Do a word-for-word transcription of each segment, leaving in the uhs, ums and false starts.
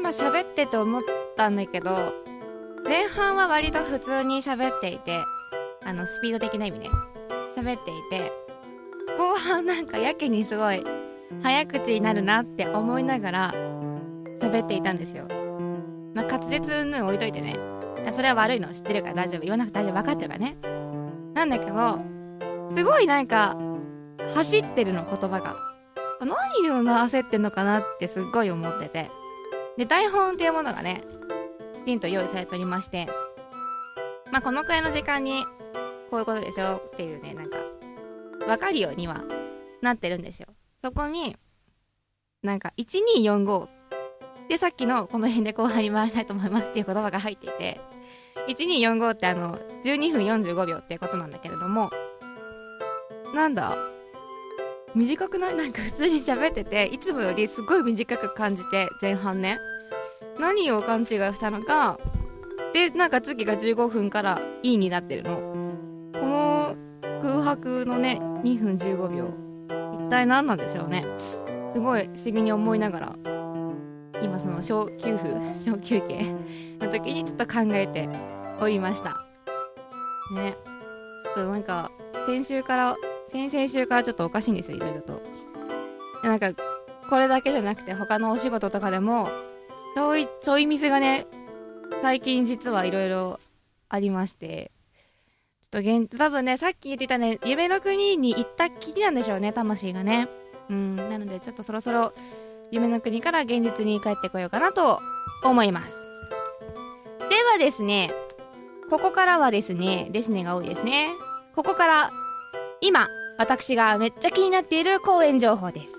今喋ってて思ったんだけど、前半は割と普通に喋っていて、あのスピード的な意味ね、喋っていて、後半なんかやけにすごい早口になるなって思いながら喋っていたんですよ。まあ滑舌云々置いといてね、それは悪いの知ってるから大丈夫、言わなくて大丈夫、分かってるからね。なんだけどすごいなんか走ってるの、言葉が。何を焦ってんのかなってすっごい思ってて、で台本っていうものがねきちんと用意されておりまして、まあこのくらいの時間にこういうことですよっていうね、なんか分かるようにはなってるんですよ。そこになんかいちにーよんごで、さっきのこの辺で後半に回したいと思いますっていう言葉が入っていて、いちにーよんごってあのじゅうにふんよんじゅうごびょうっていうことなんだけれども、なんだ短くない？なんか普通に喋ってていつもよりすごい短く感じて、前半ね何を勘違いしたのかで、なんか次がじゅうごふんからいいになってるの。この空白のねにふんじゅうごびょう一体何なんでしょうね。すごい不思議に思いながら今その小休符小休憩の時にちょっと考えておりましたね。ちょっとなんか先週から先々週からちょっとおかしいんですよ、いろいろと。なんかこれだけじゃなくて他のお仕事とかでもちょいちょいミスがね最近実はいろいろありまして、ちょっと現多分ねさっき言ってたね、夢の国に行ったきりなんでしょうね、魂がね。うんなのでちょっとそろそろ夢の国から現実に帰ってこようかなと思います。ではですね、ここからはですね、ですねが多いですね。ここから今私がめっちゃ気になっている公演情報です。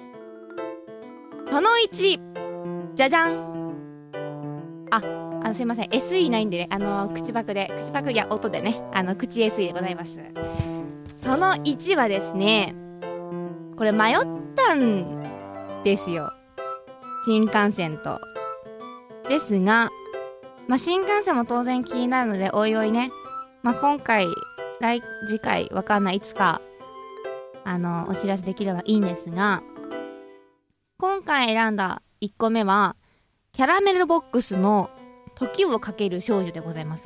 そのいち、じゃじゃん。あ、あのすいません エスイー ないんでね、あの口パクで口パクや音でね、あの口 エスイー でございます。そのいちはですね、これ迷ったんですよ、新幹線と。ですが、まあ、新幹線も当然気になるのでおいおいね、まあ、今回来次回わかんないいつかあのお知らせできればいいんですが、今回選んだいっこめはキャラメルボックスの時をかける少女でございます。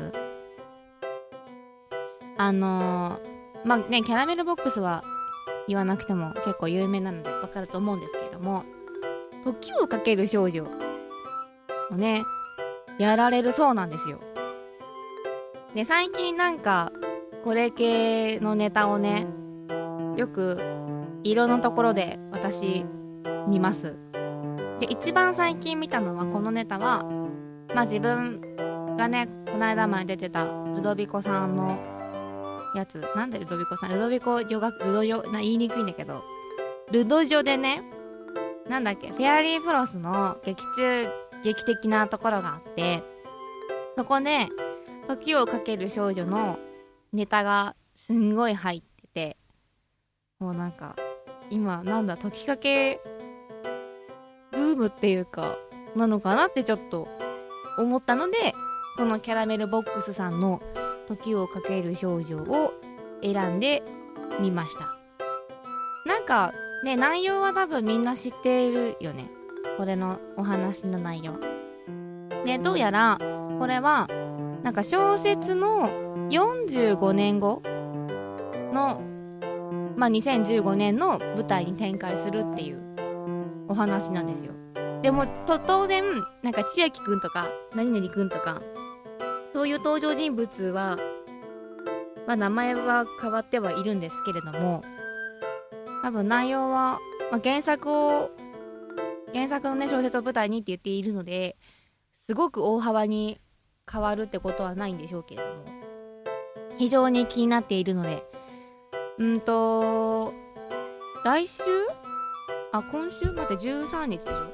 あのー、まあね、キャラメルボックスは言わなくても結構有名なのでわかると思うんですけれども、時をかける少女をねやられるそうなんですよ。で最近なんかこれ系のネタをねよくいろんなところで私見ます。で一番最近見たのはこのネタは、まあ自分がねこの間前出てたルドビコさんのやつ、なんでルドビコさん、ルドビコ女学ルド女な言いにくいんだけど、ルド女でね、なんだっけ、フェアリーフロスの劇中劇的なところがあって、そこで時をかける少女のネタがすんごい入ってて、もうなんか今なんだ時かけブームっていうかなのかなってちょっと思ったので、このキャラメルボックスさんの時をかける少女を選んでみました。なんかね内容は多分みんな知っているよね、これのお話の内容で。どうやらこれはなんか小説のよんじゅうごねんごの、まあ、にせんじゅうごねんの舞台に展開するっていうお話なんですよ。でもと当然なんか千秋くんとか何々くんとかそういう登場人物は、まあ、名前は変わってはいるんですけれども、多分内容は、まあ、原作を原作のね小説を舞台にって言っているので、すごく大幅に変わるってことはないんでしょうけれども、非常に気になっているので、うんと来週あ今週待ってじゅうさんにちでしょ、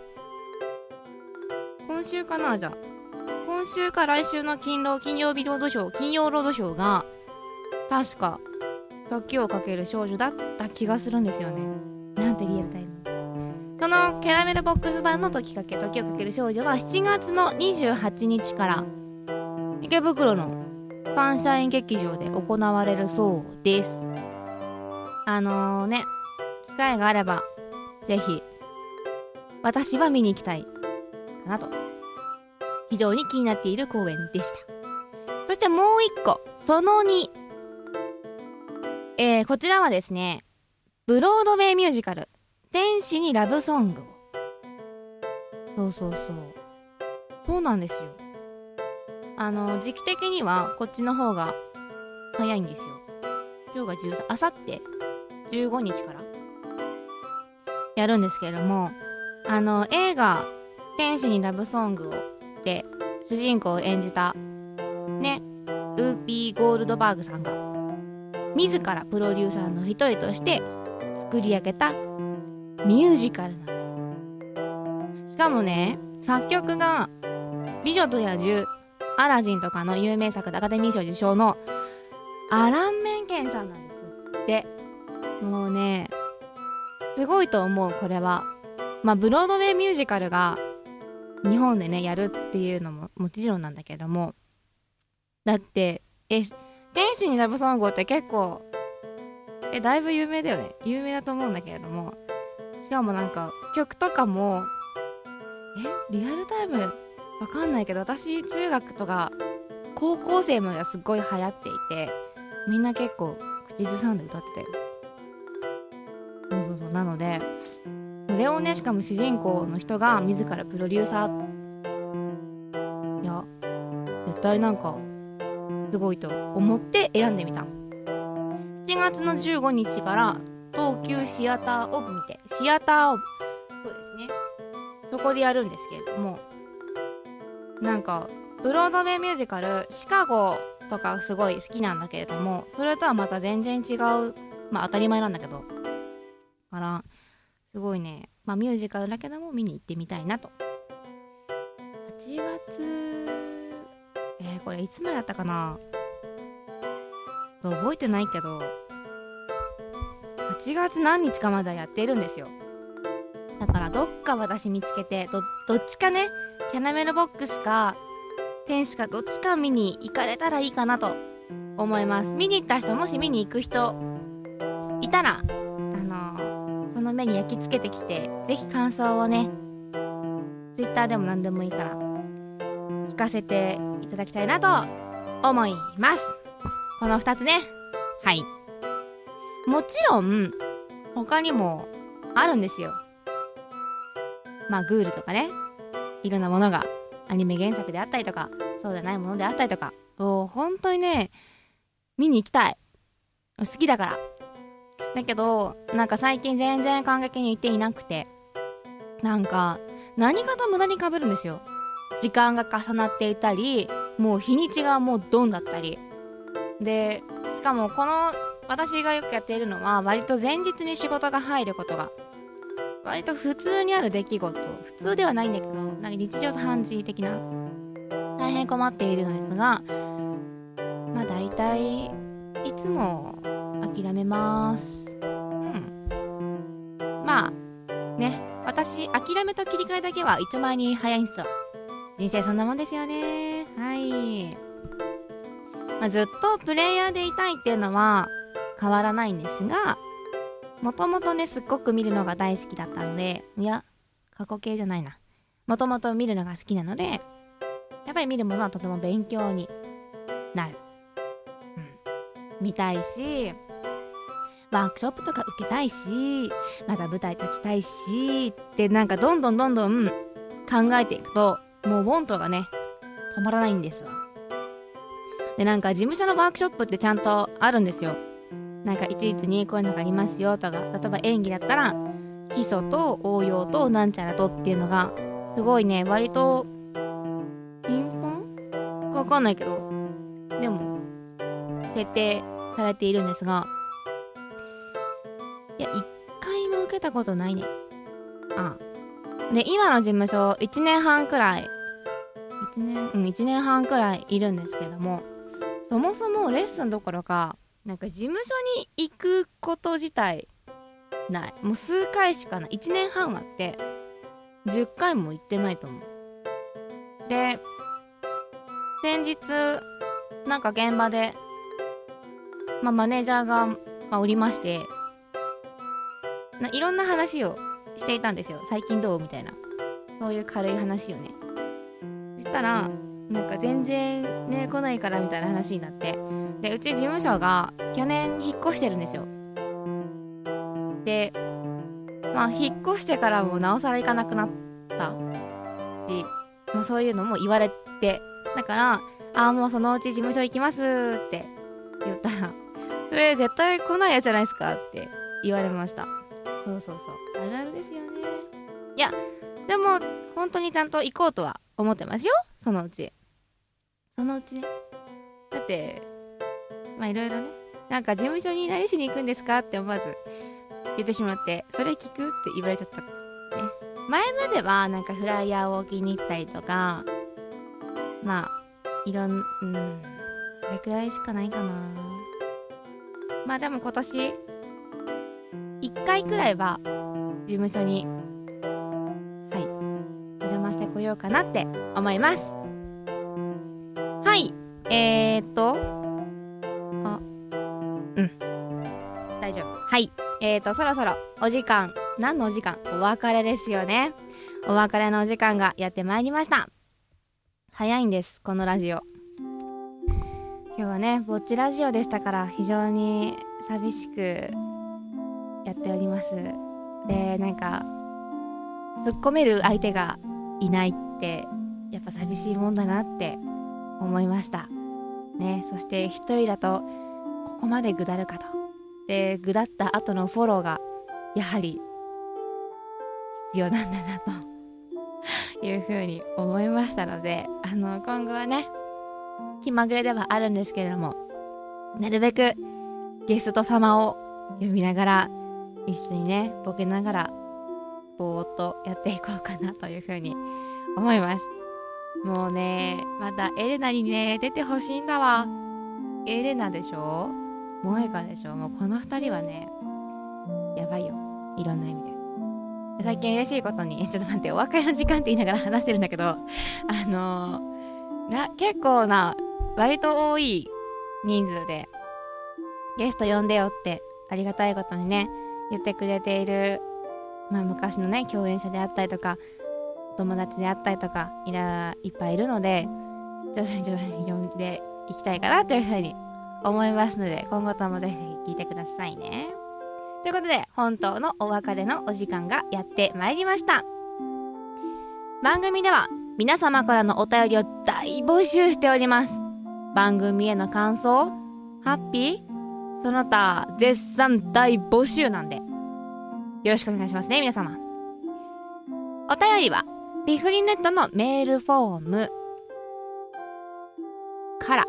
今週かな、じゃあ今週か来週の金労金曜日ロードショー金曜ロードショーが確か時をかける少女だった気がするんですよね。なんてリアルタイム。そのキャラメルボックス版の時かけ時をかける少女はしちがつのにじゅうはちにちから池袋のサンシャイン劇場で行われるそうです。あのー、ね機会があればぜひ私は見に行きたいかなと非常に気になっている公演でした。そしてもう一個、そのに、えー、こちらはですね、ブロードウェイミュージカル天使にラブソングを。そうそうそう、そうなんですよ。あの時期的にはこっちの方が早いんですよ。今日がじゅうさん、あさってじゅうごにちからやるんですけれども、あの映画天使にラブソングをで主人公を演じたね、ウーピー・ゴールドバーグさんが自らプロデューサーの一人として作り上げたミュージカルなんです。しかもね、作曲が美女と野獣、アラジンとかの有名作でアカデミー賞受賞のアラン・メンケンさんなんですって。もうね、すごいと思う。これはまあブロードウェイミュージカルが日本でねやるっていうのももちろんなんだけども、だってえ天使にラブソングって結構えだいぶ有名だよね。有名だと思うんだけれども、しかもなんか曲とかもえリアルタイムわかんないけど、私中学とか高校生まではすっごい流行っていて、みんな結構口ずさんで歌ってたよ。そうそうそう。なのでそれをね、しかも主人公の人が自らプロデューサー、いや絶対なんかすごいと思って選んでみた。しちがつのじゅうごにちから東急シアターオブにて、シアターオブ、そうですね、そこでやるんですけれども、なんかブロードウェイミュージカルシカゴとかすごい好きなんだけれども、それとはまた全然違う、まあ当たり前なんだけどからすごいね、まあミュージカルだけども見に行ってみたいなと。はちがつ、えー、これいつまでだったかな、ちょっと覚えてないけどはちがつ何日かまでやっているんですよ。だからどっか私見つけて ど, どっちかね、キャナメルボックスか天使かどっちか見に行かれたらいいかなと思います。見に行った人、もし見に行く人いたら、あのー、その目に焼き付けてきて、ぜひ感想をね、ツイッターでも何でもいいから聞かせていただきたいなと思います。このふたつね。はい、もちろん他にもあるんですよ。まあグールとかね、いろんなものがアニメ原作であったりとか、そうじゃないものであったりとか、もう本当にね見に行きたい、好きだから。だけどなんか最近全然観劇に行っていなくて、なんか何かと無駄に被るんですよ。時間が重なっていたり、もう日にちがもうドンだったりで、しかもこの私がよくやっているのは割と前日に仕事が入ることが割と普通にある出来事、普通ではないんだけど、なんか日常茶飯事的な、大変困っているのですが、まあ大体いつも諦めます。うん、まあね、私諦めと切り替えだけは一枚に早いんすよ。人生そんなもんですよね。はい、まあ、ずっとプレイヤーでいたいっていうのは変わらないんですが、もともとねすっごく見るのが大好きだったので、いや過去形じゃないな、もともと見るのが好きなので、やっぱり見るものはとても勉強になる、うん、見たいし、ワークショップとか受けたいし、また舞台立ちたいしってなんかどんどんどんどん考えていくと、もうウォントがね止まらないんですわ。でなんか事務所のワークショップってちゃんとあるんですよ。なんか一律にこういうのがありますよとか、例えば演技だったら基礎と応用となんちゃらとっていうのがすごいね、割とピンポンかわかんないけどでも設定されているんですが、いや一回も受けたことないね。ああで今の事務所いちねんはんくらいいちねん、うん、いちねんはんくらいいるんですけども、そもそもレッスンどころかなんか事務所に行くこと自体ない。もう数回しかない。いちねんはんあってじゅっかいも行ってないと思う。で先日なんか現場で、まあ、マネージャーが、まあ、おりまして、ないろんな話をしていたんですよ。最近どうみたいな、そういう軽い話をね。 そしたらなんか全然ね来ないからみたいな話になって、でうち事務所が去年引っ越してるんですよ。でまあ引っ越してからもなおさら行かなくなったし、もうそういうのも言われて、だからああもうそのうち事務所行きますって言ったら、それ絶対来ないやつじゃないですかって言われました。そうそうそう、あるあるですよね。いやでも本当にちゃんと行こうとは思ってますよ、そのうちそのうちね。だってまあいろいろね、なんか事務所に何しに行くんですかって思わず言ってしまって、それ聞くって言われちゃったね。前まではなんかフライヤーを置きに行ったりとか、まあいろんうんそれくらいしかないかな。まあでも今年いっかいくらいは事務所にはいお邪魔してこようかなって思います。はい、えーっとあうん大丈夫。はい、えーとそろそろお時間、何のお時間、お別れですよね。お別れのお時間がやってまいりました。早いんですこのラジオ。今日はねぼっちラジオでしたから非常に寂しくやっております。でなんか突っ込める相手がいないってやっぱ寂しいもんだなって思いましたね。そして一人だとここまでぐだるかと。でぐだった後のフォローがやはり必要なんだなというふうに思いましたので、あの今後はね気まぐれではあるんですけれども、なるべくゲスト様を呼びながら一緒にねボケながらぼーっとやっていこうかなというふうに思います。もうねまたエレナにね出てほしいんだわ。エレナでしょ、萌香でしょ、もうこの二人はねやばいよ、いろんな意味で。最近嬉しいことに、ちょっと待って、お別れの時間って言いながら話してるんだけど、あのー、な結構な割と多い人数でゲスト呼んでよってありがたいことにね言ってくれている、まあ昔のね共演者であったりとか友達であったりとかいらいっぱいいるので、徐々に徐々に呼んでいきたいかなというふうに思いますので、今後ともぜひ聞いてくださいね。ということで本当のお別れのお時間がやってまいりました。番組では皆様からのお便りを大募集しております。番組への感想、ハッピーその他絶賛大募集なんでよろしくお願いしますね皆様。お便りはピフリネットのメールフォームから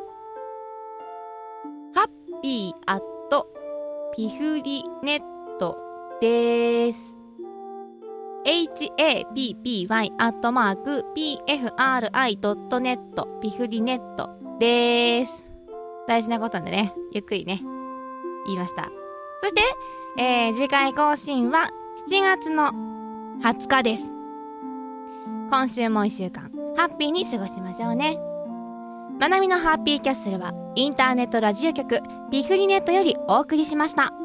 ハッピーアットピフリネットです。 エイチエーピーピーワイ アットマーク ピーエフアールアイ ドットネットピフリネットです。大事なことなんでねゆっくりね言いました。そして、えー、次回更新はしちがつのはつかです。今週もいっしゅうかんハッピーに過ごしましょうね。まなみのハッピーキャッスルはインターネットラジオ局ピフリネットよりお送りしました。